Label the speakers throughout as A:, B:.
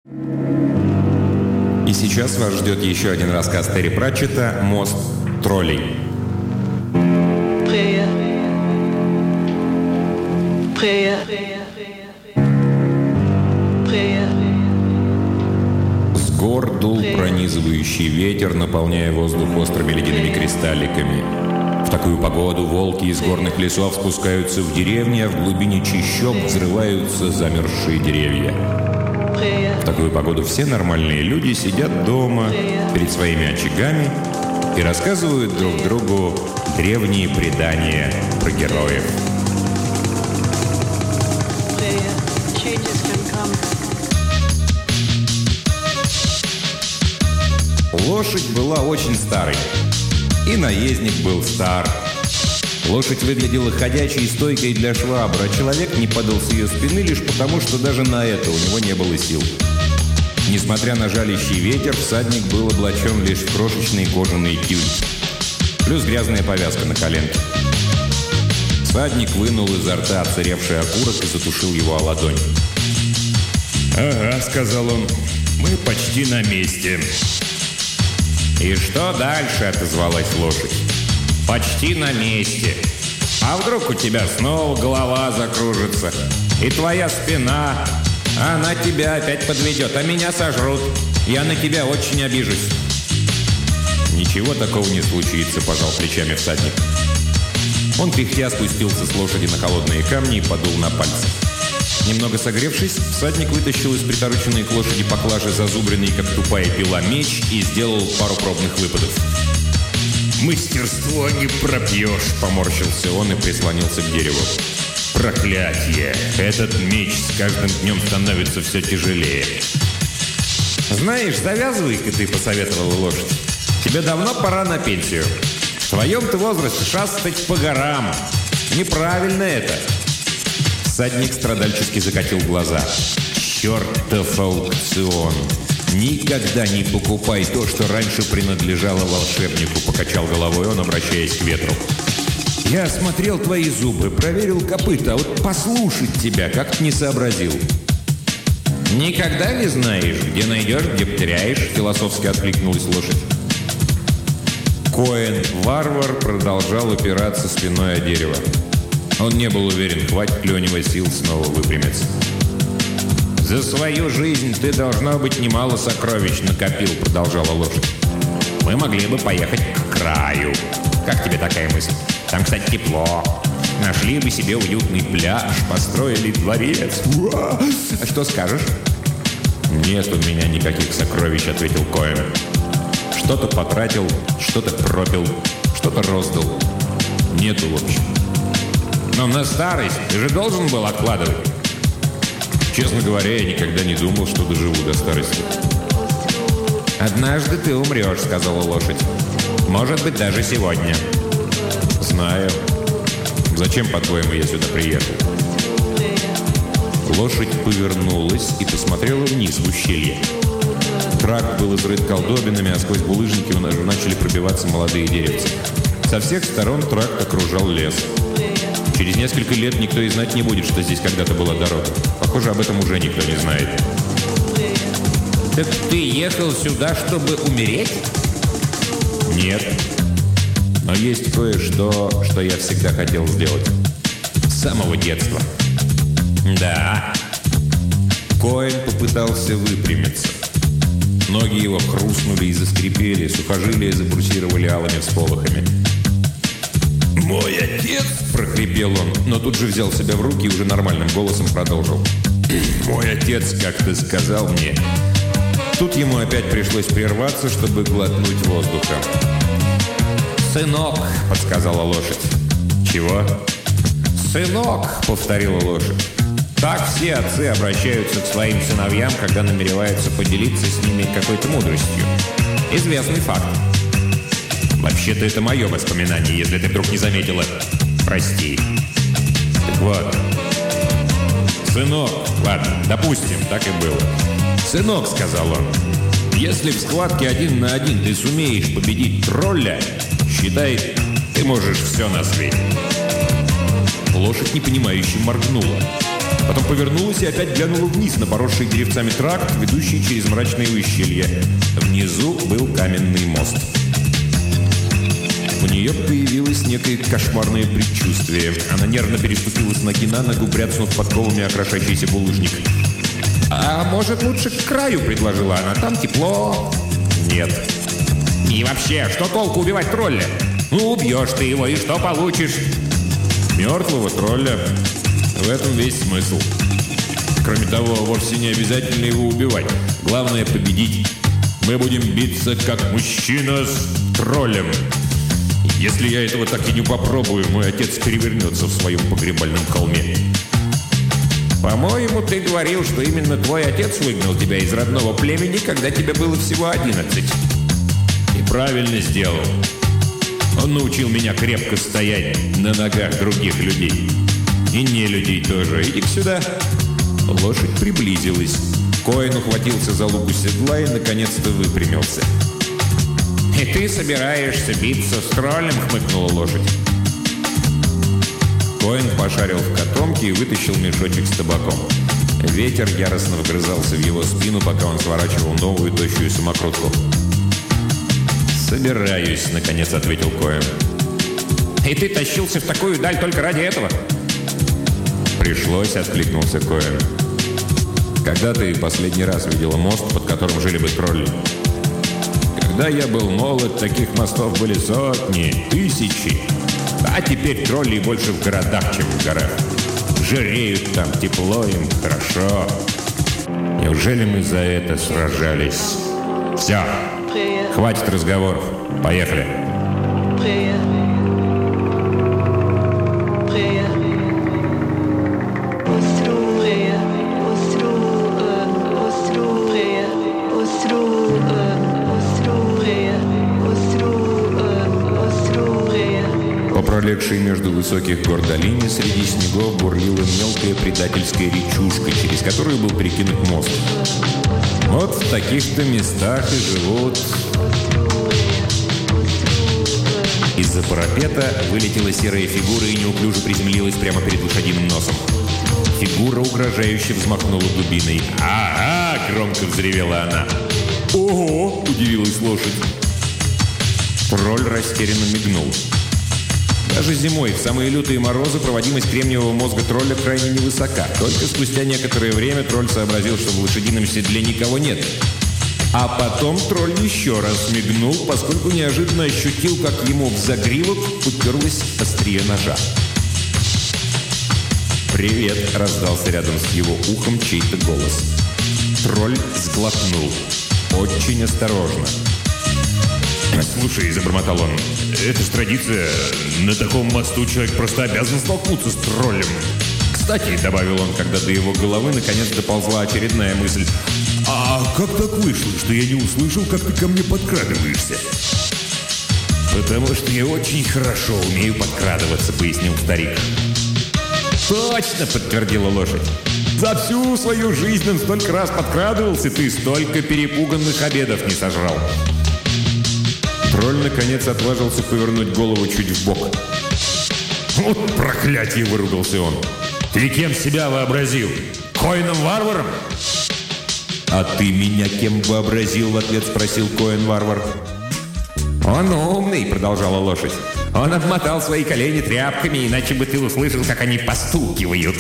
A: И сейчас вас ждет еще один рассказ Терри Пратчетта «Мост троллей». С гор дул пронизывающий ветер, наполняя воздух острыми ледяными кристалликами. В такую погоду волки из горных лесов спускаются в деревни, а в глубине чащоб взрываются замерзшие деревья. В такую погоду все нормальные люди сидят дома перед своими очагами и рассказывают друг другу древние предания про героев. Лошадь была очень старой, и наездник был стар. Лошадь выглядела ходячей и стойкой для швабры, а человек не падал с ее спины лишь потому, что даже на это у него не было сил. Несмотря на жалящий ветер, всадник был облачен лишь в крошечные кожаные тюль, плюс грязная повязка на коленке. Всадник вынул изо рта отсыревший окурок и затушил его о ладонь.
B: «Ага», — сказал он, — «мы почти на месте».
A: «И что дальше?» — отозвалась лошадь. «Почти на месте. А вдруг у тебя снова голова закружится? И твоя спина, она тебя опять подведет, а меня сожрут. Я на тебя очень обижусь». «Ничего такого не случится», — пожал плечами всадник. Он пыхтя спустился с лошади на холодные камни и подул на пальцы. Немного согревшись, всадник вытащил из притороченной к лошади поклажи зазубренный, как тупая пила, меч и сделал пару пробных выпадов.
B: «Мастерство не пропьешь», —
A: поморщился он и прислонился к дереву.
B: «Проклятье! Этот меч с каждым днем становится все тяжелее».
A: «Знаешь, завязывай-ка ты», — посоветовала лошадь. «Тебе давно пора на пенсию. В твоем-то возрасте шастать по горам. Неправильно это». Всадник страдальчески закатил глаза. «Чертов аукцион! Никогда не покупай то, что раньше принадлежало волшебнику», — покачал головой он, обращаясь к ветру. «Я осмотрел твои зубы, проверил копыта, а вот послушать тебя как-то не сообразил». «Никогда не знаешь, где найдешь, где потеряешь», — философски откликнулась лошадь. Коэн-варвар продолжал опираться спиной о дерево. Он не был уверен, хватит ли у него сил снова выпрямиться. «За свою жизнь ты, должно быть, немало сокровищ накопил», — продолжала лошадь. «Мы могли бы поехать к краю. Как тебе такая мысль? Там, кстати, тепло. Нашли бы себе уютный пляж, построили дворец. Уа! А что скажешь?» «Нет у меня никаких сокровищ», — ответил Коэн. «Что-то потратил, что-то пропил, что-то роздал. Нету, в общем». «Но на старость ты же должен был откладывать». «Честно говоря, я никогда не думал, что доживу до старости». «Однажды ты умрешь», — сказала лошадь. «Может быть, даже сегодня». «Знаю. Зачем, по-твоему, я сюда приехал?» Лошадь повернулась и посмотрела вниз в ущелье. Тракт был изрыт колдобинами, а сквозь булыжники уже начали пробиваться молодые деревца. Со всех сторон тракт окружал лес. Через несколько лет никто и знать не будет, что здесь когда-то была дорога. Похоже, об этом уже никто не знает. «Так ты ехал сюда, чтобы умереть?» «Нет. Но есть кое-что, что я всегда хотел сделать. С самого детства». «Да». Коэн попытался выпрямиться. Ноги его хрустнули и заскрипели, сухожилия запульсировали алыми всполохами. «Мой отец!» – прохрипел он, но тут же взял себя в руки и уже нормальным голосом продолжил. «Мой отец как-то сказал мне...» Тут ему опять пришлось прерваться, чтобы глотнуть воздуха. «Сынок!» – подсказала лошадь. «Чего?» «Сынок!» – повторила лошадь. Так все отцы обращаются к своим сыновьям, когда намереваются поделиться с ними какой-то мудростью. Известный факт. Вообще-то это мое воспоминание, если ты вдруг не заметила. Прости. Так вот. «Сынок, ладно, допустим, так и было. Сынок, — сказал он, — если в схватке 1 на 1 ты сумеешь победить тролля, считай, ты можешь все на свете». Лошадь непонимающе моргнула. Потом повернулась и опять глянула вниз на поросший деревцами тракт, ведущий через мрачные ущелья. Внизу был каменный мост. У нее появилось некое кошмарное предчувствие. Она нервно переступила с ноги на ногу, бряцнув подковами о крошащийся булыжник. «А может, лучше к краю?» – предложила она. «Там тепло». «Нет». «И вообще, что толку убивать тролля? Ну, убьешь ты его, и что получишь?» «Мертвого тролля. В этом весь смысл. Кроме того, вовсе не обязательно его убивать. Главное – победить. Мы будем биться, как мужчина с троллем. Если я этого так и не попробую, мой отец перевернется в своем погребальном холме». «По-моему, ты говорил, что именно твой отец выгнал тебя из родного племени, когда тебе было всего 11. И правильно сделал. Он научил меня крепко стоять на ногах других людей. И не людей тоже. Иди-ка сюда». Лошадь приблизилась. Коэн ухватился за луку седла и наконец-то выпрямился. «И ты собираешься биться с троллем?» — хмыкнула лошадь. Коэн пошарил в котомке и вытащил мешочек с табаком. Ветер яростно вгрызался в его спину, пока он сворачивал новую тощую самокрутку. «Собираюсь», — наконец ответил Коэн. «И ты тащился в такую даль только ради этого?» «Пришлось», — откликнулся Коэн. «Когда ты последний раз видела мост, под которым жили бы тролли?» «Когда я был молод, таких мостов были сотни, тысячи. А теперь тролли больше в городах, чем в горах. Жиреют там, тепло им, хорошо. Неужели мы за это сражались? Все, хватит разговоров. Поехали». Пролегшей между высоких гор долине среди снегов бурлила мелкая предательская речушка, через которую был перекинут мост. Вот в таких-то местах и живут. Из-за парапета вылетела серая фигура и неуклюже приземлилась прямо перед лошадиным носом. Фигура угрожающе взмахнула дубиной. «Ага!» — громко взревела она. «Ого!» — удивилась лошадь. Тролль растерянно мигнул. Даже зимой, в самые лютые морозы, проводимость кремниевого мозга тролля крайне невысока. Только спустя некоторое время тролль сообразил, что в лошадином седле никого нет. А потом тролль еще раз мигнул, поскольку неожиданно ощутил, как ему в загривок уперлось острие ножа. «Привет!» — раздался рядом с его ухом чей-то голос. Тролль сглотнул. Очень осторожно. «Слушай», — забормотал он, — «это ж традиция. На таком мосту человек просто обязан столкнуться с троллем. Кстати», — добавил он, когда до его головы наконец доползла очередная мысль, «а как так вышло, что я не услышал, как ты ко мне подкрадываешься?» «Потому что я очень хорошо умею подкрадываться», — пояснил старик. «Точно», — подтвердила лошадь. «За всю свою жизнь он столько раз подкрадывался, ты столько перепуганных обедов не сожрал». Тролль, наконец, отважился повернуть голову чуть вбок. «Вот проклятие!» — выругался он. «Ты кем себя вообразил? Коэном-варваром?» «А ты меня кем вообразил?» — в ответ спросил Коэн-варвар. «Он умный!» — продолжала лошадь. «Он обмотал свои колени тряпками, иначе бы ты услышал, как они постукивают».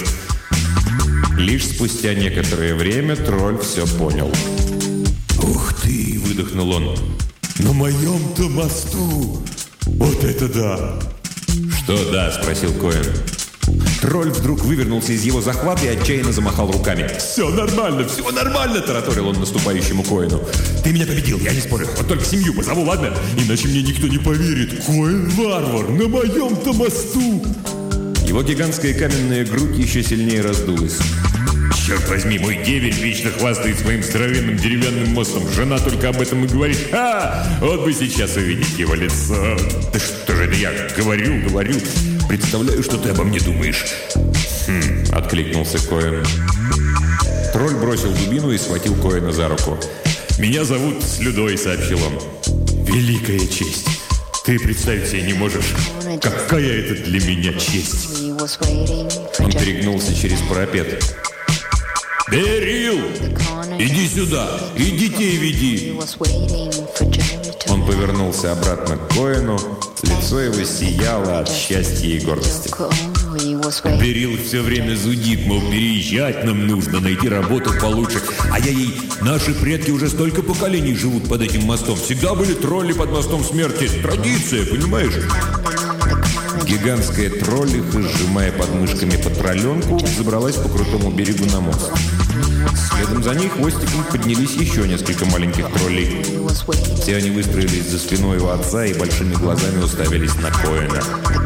A: Лишь спустя некоторое время тролль все понял. «Ух ты!» — выдохнул он. «На моем-то мосту! Вот это да!» «Что да?» — спросил Коэн. Тролль вдруг вывернулся из его захвата и отчаянно замахал руками. все нормально!» — тараторил он наступающему Коэну. «Ты меня победил, я не спорю. Вот только семью позову, ладно? Иначе мне никто не поверит. Коэн-варвар на моем-то мосту!» Его гигантская каменная грудь еще сильнее раздулась. «Черт возьми, мой деверь вечно хвастает своим здоровенным деревянным мостом. Жена только об этом и говорит. Вот бы сейчас увидеть его лицо. Да что же это я говорю. Представляю, что ты обо мне думаешь». Откликнулся Коэн. Тролль бросил дубину и схватил Коэна за руку. «Меня зовут Слюдой», — сообщил он. «Великая честь. Ты представить себе не можешь, какая это для меня честь». Он перегнулся через парапет. «Берил! Иди сюда! И детей веди!» Он повернулся обратно к Коэну. Лицо его сияло от счастья и гордости.
B: Берил все время зудит, мол, переезжать нам нужно, найти работу получше. А я ей, наши предки уже столько поколений живут под этим мостом. Всегда были тролли под мостом смерти. Традиция, понимаешь?
A: Гигантская троллиха, сжимая подмышками патроленку, забралась по крутому берегу на мост. Следом за ней хвостиком поднялись еще несколько маленьких троллей. Все они выстроились за спиной у отца и большими глазами уставились на Коэна.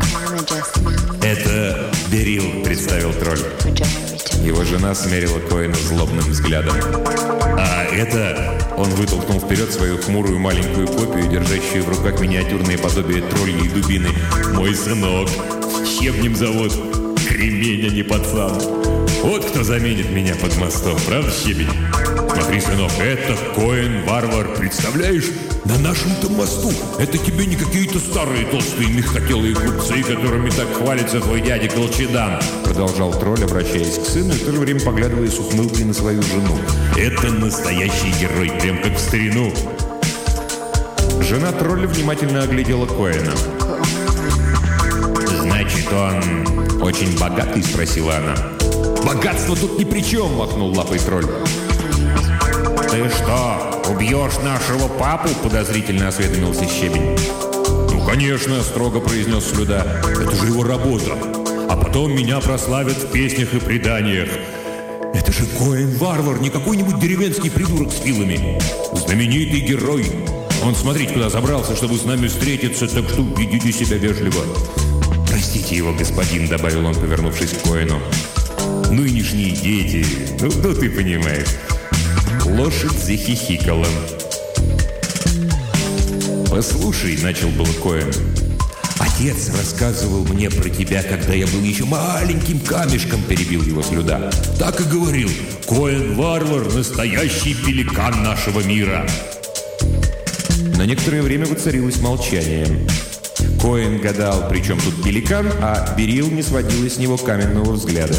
B: «Это Берил», — представил тролль.
A: Его жена смерила Коэна злобным взглядом.
B: «А это...»
A: Он вытолкнул вперед свою хмурую маленькую копию, держащую в руках миниатюрные подобия троллей и дубины.
B: «Мой сынок. Щебнем зовут. Кремень, а не пацан. Вот кто заменит меня под мостом, правда, Щебень? Смотри, сынок, это Коэн Варвар, представляешь? На нашем-то мосту. Это тебе не какие-то старые толстые мягкотелые купцы, которыми так хвалится твой дядя Колчедан»,
A: продолжал тролль, обращаясь к сыну и в то же время поглядывая с ухмылкой на свою жену.
B: «Это настоящий герой, прям как в старину».
A: Жена тролля внимательно оглядела Коэна.
B: «Значит, он очень богатый?» – спросила она.
A: «Богатство тут ни при чем!» – махнул лапой тролль.
B: «Ты что, убьешь нашего папу?» – подозрительно осведомился Щебень.
A: «Ну, конечно!» – строго произнес Слюда.
B: «Это же его работа. А потом меня прославят в песнях и преданиях. Это же Коэн Варвар, не какой-нибудь деревенский придурок с вилами. Знаменитый герой. Он, смотрите, куда забрался, чтобы с нами встретиться, так что ведите себя вежливо».
A: «Простите его, господин», – добавил он, повернувшись к Коэну.
B: «Нынешние дети, ну ты понимаешь».
A: Лошадь захихикала.
B: «Послушай», — начал был Коэн, — «отец рассказывал мне про тебя, когда я был еще маленьким камешком», — перебил его Слюда. «Так и говорил, Коэн Варвар — настоящий пеликан нашего мира».
A: На некоторое время воцарилось молчание. Коэн гадал, при чем тут пеликан, а Берил не сводила с него каменного взгляда.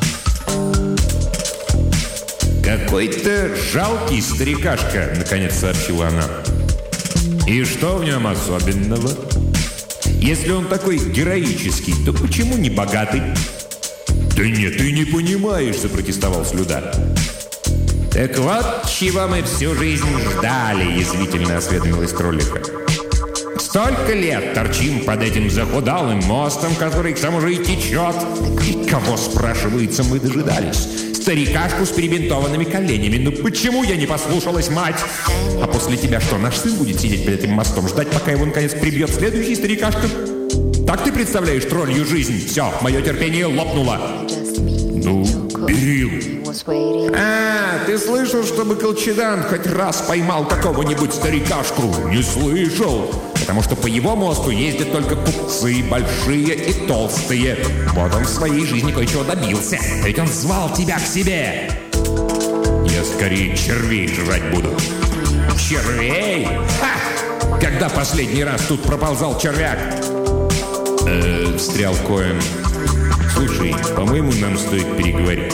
B: «Какой-то жалкий старикашка», — наконец сообщила она. «И что в нем особенного? Если он такой героический, то почему не богатый?»
A: «Да нет, ты не понимаешь», — запротестовал Слюда.
B: «Так вот, чего мы всю жизнь ждали», — язвительно осведомилась троллиха. «Столько лет торчим под этим захудалым мостом, который к тому же и течет. И кого, спрашивается, мы дожидались? Старикашку с перебинтованными коленями. Ну почему я не послушалась мать? А после тебя что, наш сын будет сидеть под этим мостом, ждать, пока его наконец прибьет следующий старикашка? Так ты представляешь троллью жизнь? Все, мое терпение лопнуло».
A: «Ну, Берил».
B: «Ты слышал, чтобы Колчедан хоть раз поймал какого-нибудь старикашку?» «Не слышал, потому что по его мосту ездят только купцы, большие и толстые. Вот он в своей жизни кое-чего добился. Ведь он звал тебя к себе». «Я скорее червей жрать буду». «Червей? Ха! Когда последний раз тут проползал червяк?»
A: Встрял Коэн. «Слушай, по-моему, нам стоит переговорить».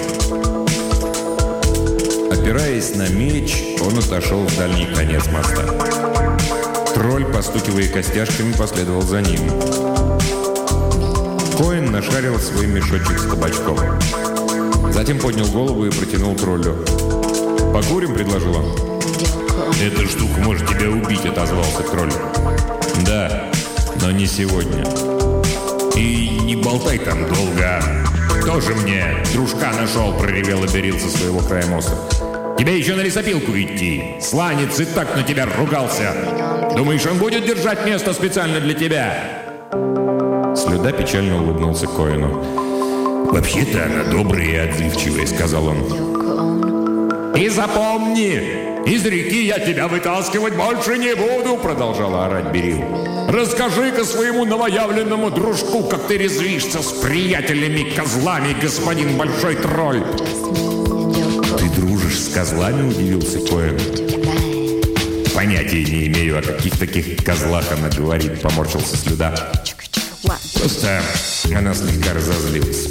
A: Опираясь на меч, он отошел в дальний конец моста. Тролль, постукивая костяшками, последовал за ним. Коэн нашарил свой мешочек с табачком. Затем поднял голову и протянул троллю. «Покурим?» – предложил он.
B: «Эта штука может тебя убить», – отозвался тролль.
A: «Да, но не сегодня».
B: «И не болтай там долго. Тоже мне дружка нашел», – проревел Берил со своего края моста. «Тебе еще на лесопилку идти. Сланец и так на тебя ругался. Думаешь, он будет держать место специально для тебя?»
A: Слюда печально улыбнулся Коэну.
B: «Вообще-то она добрая и отзывчивая», – сказал он. «И запомни, из реки я тебя вытаскивать больше не буду», – продолжала орать Берил. «Расскажи-ка своему новоявленному дружку, как ты резвишься с приятелями-козлами, господин Большой Тролль».
A: «Ты дружишь с козлами?» – удивился Коэн.
B: «Понятия не имею, о каких таких козлах она говорит», – поморщился Слюда. Просто она слегка разозлилась.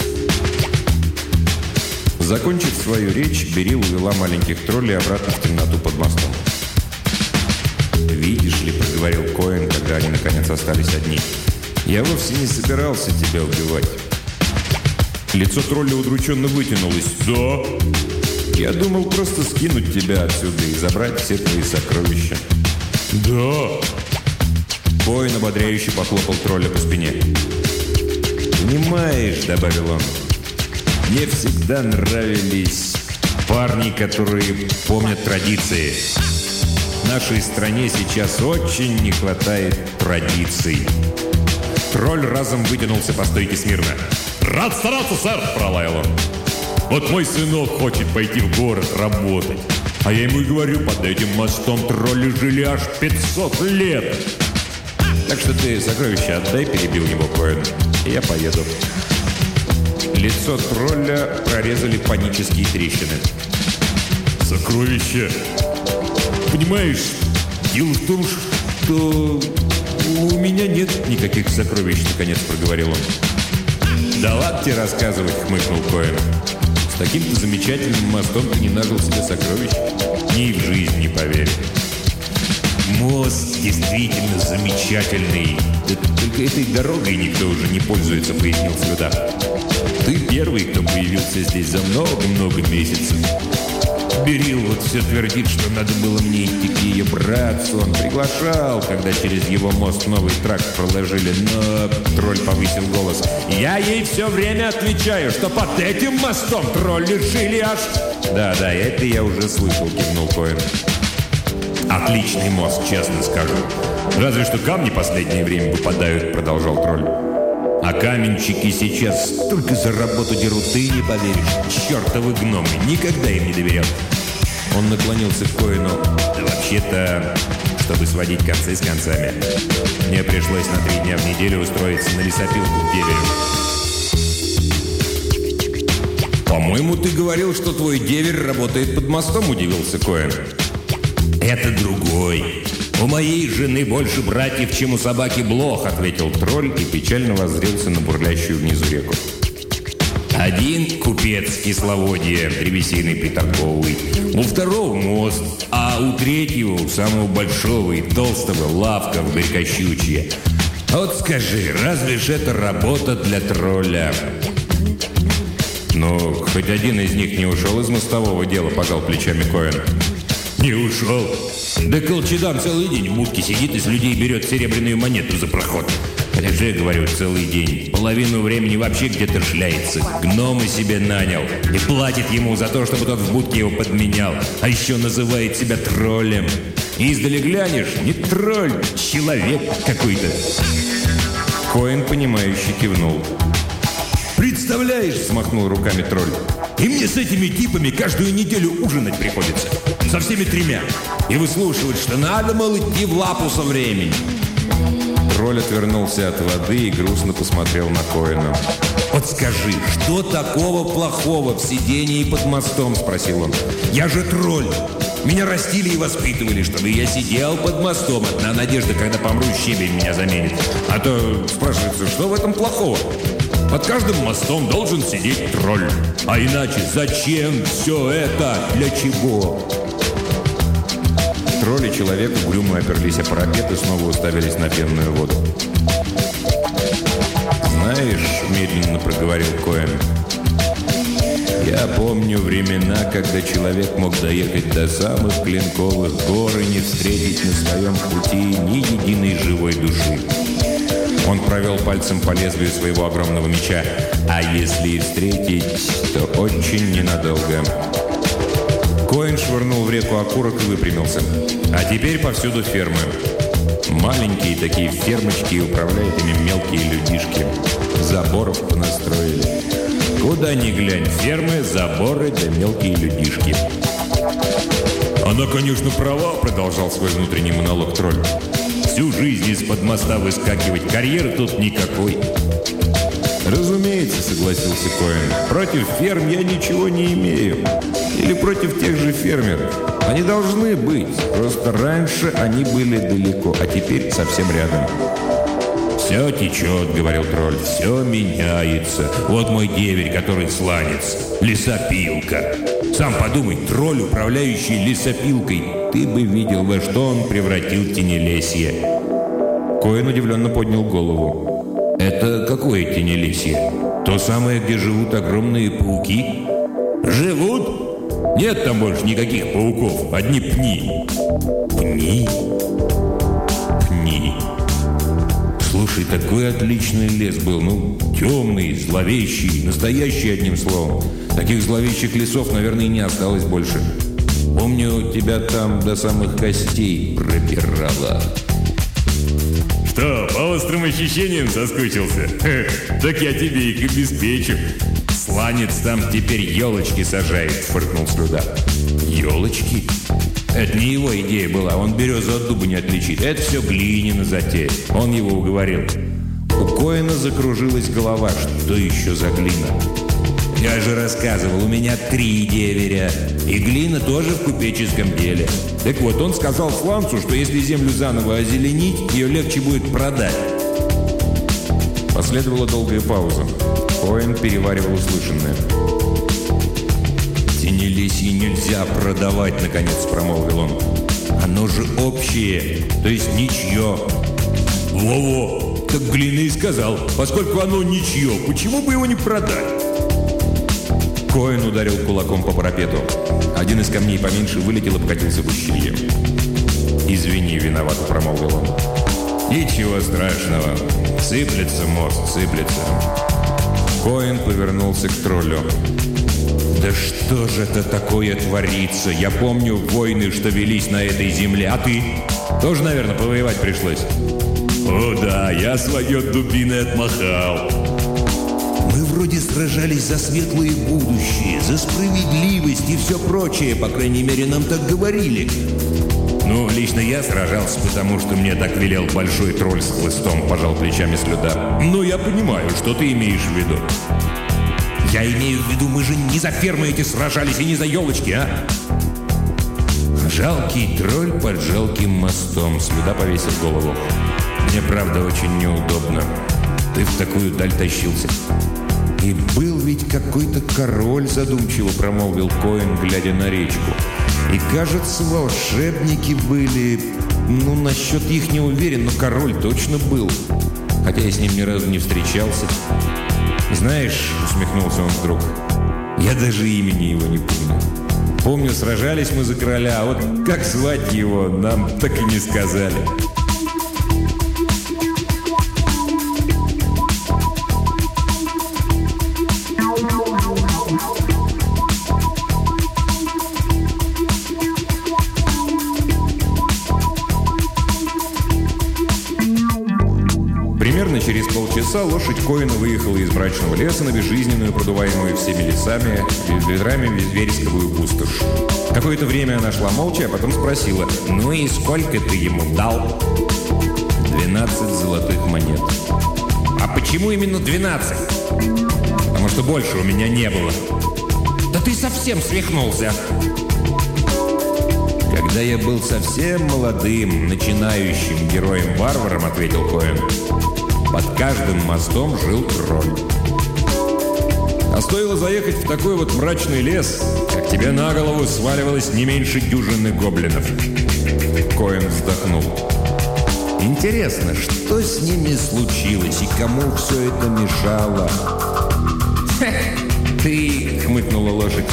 A: Закончив свою речь, Берил увела маленьких троллей обратно в темноту под мостом. «Видишь ли», — проговорил Коэн, когда они наконец остались одни, — «я вовсе не собирался тебя убивать». Лицо тролля удрученно вытянулось. «Да? Я думал просто скинуть тебя отсюда и забрать все твои сокровища».
B: «Да?»
A: Коэн ободряюще похлопал тролля по спине. «Понимаешь», — добавил он, — «мне всегда нравились парни, которые помнят традиции. Нашей стране сейчас очень не хватает традиций».
B: Тролль разом вытянулся по стойке смирно. «Рад стараться, сэр!» – пролаял он. «Вот мой сынок хочет пойти в город работать. А я ему и говорю, под этим мостом тролли жили аж 500 лет!»
A: «Так что ты сокровища отдай», – перебил его Коэн, – «и я поеду». Лицо тролля прорезали панические трещины.
B: «Сокровища? Понимаешь, дело в том, что у меня нет никаких сокровищ», – наконец проговорил он.
A: «Да ладно тебе рассказывать», — хмыкнул Коэн. «С таким-то замечательным мостом ты не нажил себе сокровищ. Ни в жизнь не поверю».
B: «Мост действительно замечательный.
A: Да только этой дорогой никто уже не пользуется», — пояснил слюда. «Ты первый, кто появился здесь за много-много месяцев».
B: Берил вот все твердит, что надо было мне идти к ее братцу.
A: Он приглашал, когда через его мост новый тракт проложили, но...» Тролль повысил голос.
B: «Я ей все время отвечаю, что под этим мостом тролли жили аж...»
A: «Да, это я уже слышал», — кивнул Коэн.
B: «Отличный мост, честно скажу. Разве что камни последнее время выпадают», — продолжал тролль. «А каменщики сейчас только за работу дерут, ты не поверишь. Чертовы гномы, никогда им не доверял».
A: Он наклонился к Коэну.
B: «Да вообще-то, чтобы сводить концы с концами, мне пришлось на 3 дня в неделю устроиться на лесопилку к деверю».
A: «По-моему, ты говорил, что твой деверь работает под мостом», — удивился Коэн.
B: «Это другой. У моей жены больше братьев, чем у собаки Блох», — ответил тролль и печально воззрелся на бурлящую внизу реку. «Один купец кисловодья, древесины приторговый, у второго мост, а у третьего, у самого большого и толстого, лавка в горькощучье. Вот скажи, разве ж это работа для тролля?»
A: «Ну, хоть один из них не ушел из мостового дела», — пожал плечами Коэн.
B: «Не ушел. Да Колчедан целый день в будке сидит и с людей берет серебряную монету за проход. Я же говорю, целый день. Половину времени вообще где-то шляется. Гнома себе нанял. И платит ему за то, чтобы тот в будке его подменял. А еще называет себя троллем. Издали глянешь, не тролль, человек какой-то».
A: Коэн, понимающе кивнул.
B: «Представляешь», — взмахнул руками тролль, «и мне с этими типами каждую неделю ужинать приходится. Со всеми 3. И выслушивать, что надо, мол, идти в лапу со временем».
A: Тролль отвернулся от воды и грустно посмотрел на Коэна.
B: «Вот скажи, что такого плохого в сидении под мостом?» – спросил он. «Я же тролль. Меня растили и воспитывали, чтобы я сидел под мостом. Одна надежда, когда помру, щебень меня заменит. А то спрашивается, что в этом плохого? Под каждым мостом должен сидеть тролль. А иначе зачем все это? Для чего?»
A: Тролль и человек угрюмо оперлись о парапет и снова уставились на пенную воду.
B: «Знаешь, — медленно проговорил Коэн, — я помню времена, когда человек мог доехать до самых Клинковых гор и не встретить на своем пути ни единой живой души».
A: Он провел пальцем по лезвию своего огромного меча.
B: «А если и встретить, то очень ненадолго».
A: Коэн швырнул в реку окурок и выпрямился.
B: «А теперь повсюду фермы. Маленькие такие фермочки, и управляют ими мелкие людишки. Заборов понастроили. Куда ни глянь, фермы, заборы да мелкие людишки». «Она, конечно, права», — продолжал свой внутренний монолог тролль. «Всю жизнь из-под моста выскакивать, карьеры тут никакой».
A: «Разумеется», — согласился Коэн. «Против ферм я ничего не имею. Или против тех же фермеров. Они должны быть. Просто раньше они были далеко, а теперь совсем рядом».
B: «Все течет», — говорил тролль, — «все меняется. Вот мой деверь, который сланец, лесопилка. Сам подумай, тролль, управляющий лесопилкой. Ты бы видел, во что он превратил тенелесье».
A: Коэн удивленно поднял голову.
B: «Это какое тенелесье? То самое, где живут огромные пауки?» «Живут? Нет там больше никаких пауков, одни пни». «Пни? Пни. Слушай, такой отличный лес был, темный, зловещий, настоящий, одним словом. Таких зловещих лесов, наверное, и не осталось больше. Помню, тебя там до самых костей пробирало».
A: «Что, по острым ощущениям соскучился? Так я тебе их обеспечу».
B: «Сланец там теперь елочки сажает», — фыркнул Слюда. «Елочки? Это не его идея была, он березу от дуба не отличит. Это все Глинина затея, он его уговорил». У Коэна закружилась голова. Что еще за Глина? «Я же рассказывал, у меня 3 деверя. И Глина тоже в купеческом деле. Так вот, он сказал сланцу, что если землю заново озеленить, ее легче будет продать».
A: Последовала долгая пауза. Коэн переваривал услышанное.
B: «Тенелесье нельзя продавать», — наконец промолвил он. «Оно же общее, то есть ничье». «Во-во, так Глина и сказал, поскольку оно ничье, почему бы его не продать?»
A: Коэн ударил кулаком по парапету. Один из камней поменьше вылетел и покатился в ущелье. «Извини, виновато», — промолвил он.
B: «Ничего страшного. Сыплется мост, сыплется».
A: Коэн повернулся к троллю.
B: «Да что же это такое творится? Я помню войны, что велись на этой земле. А ты? Тоже, наверное, повоевать пришлось?» «О да, я свое дубиной отмахал». «Мы вроде сражались за светлое будущее, за справедливость и все прочее. По крайней мере, нам так говорили». «Лично я сражался, потому что мне так велел большой тролль с хлыстом», – пожал плечами Слюда. «Я понимаю, что ты имеешь в виду». «Я имею в виду, мы же не за фермы эти сражались и не за елочки, а?» «Жалкий тролль под жалким мостом», – Слюда повесил голову. «Мне, правда, очень неудобно. Ты в такую даль тащился». «И был ведь какой-то король», – задумчиво промолвил Коэн, глядя на речку. «И, кажется, волшебники были. Насчет их не уверен, но король точно был. Хотя я с ним ни разу не встречался». «Знаешь», — усмехнулся он вдруг, — «я даже имени его не помню. Помню, сражались мы за короля, а вот как звать его, нам так и не сказали».
A: Примерно через полчаса лошадь Коэна выехала из мрачного леса на безжизненную, продуваемую всеми лесами и ветрами вересковую пустошь. Какое-то время она шла молча, а потом спросила: «Ну и сколько ты ему дал?»
B: 12 золотых монет. «А почему именно 12? Потому что больше у меня не было». «Да ты совсем свихнулся!» «Когда я был совсем молодым, начинающим героем-варваром, — ответил Коэн, — под каждым мостом жил тролль. А стоило заехать в такой вот мрачный лес, как тебе на голову сваливалось не меньше дюжины гоблинов».
A: Коэн вздохнул.
B: «Интересно, что с ними случилось и кому все это мешало?» «Ты!» — хмыкнула лошадь.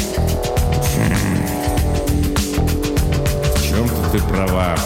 B: «В чем-то ты права.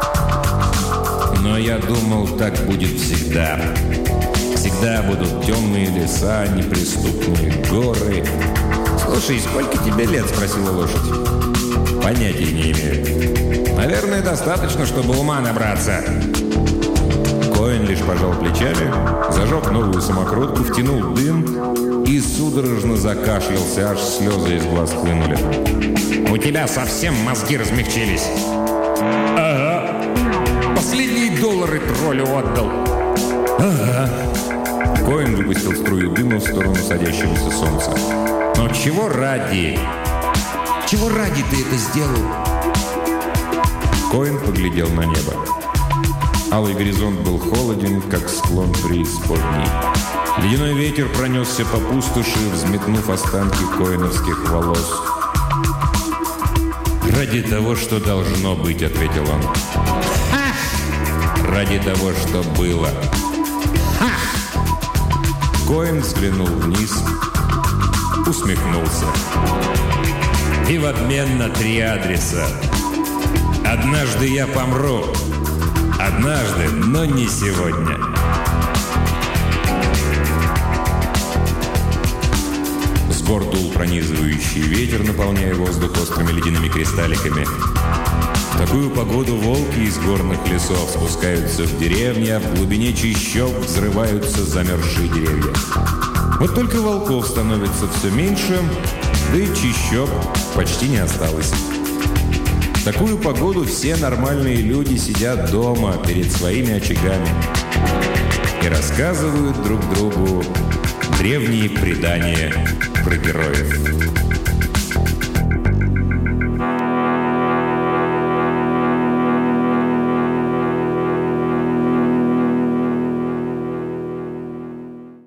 B: Но я думал, так будет всегда. Всегда будут темные леса, неприступные горы». «Слушай, сколько тебе лет?» — спросила лошадь. «Понятия не имею. Наверное, достаточно, чтобы ума набраться». Коэн лишь пожал плечами, зажег новую самокрутку, втянул дым и судорожно закашлялся, аж слезы из глаз хлынули. «У тебя совсем мозги размягчились?» «Ага. Последние доллары троллю отдал». «Ага». Коэн выпустил струю дыма в сторону садящегося солнца. «Но чего ради? Чего ради ты это сделал?» Коэн поглядел на небо.
A: Алый горизонт был холоден, как склон преисподней. Ледяной ветер пронесся по пустоши, взметнув останки коэновских волос. «Ради того, что должно быть», — ответил он. «Ха! Ради того, что было». «Ха!» Коэн взглянул вниз, усмехнулся. «И в обмен на 3 адреса. Однажды я помру. Однажды, но не сегодня». С гор дул пронизывающий ветер, наполняя воздух острыми ледяными кристалликами. В такую погоду волки из горных лесов спускаются в деревни, а в глубине чащоб взрываются замерзшие деревья. Вот только волков становится все меньше, да и чащоб почти не осталось. В такую погоду все нормальные люди сидят дома перед своими очагами и рассказывают друг другу древние предания про героев.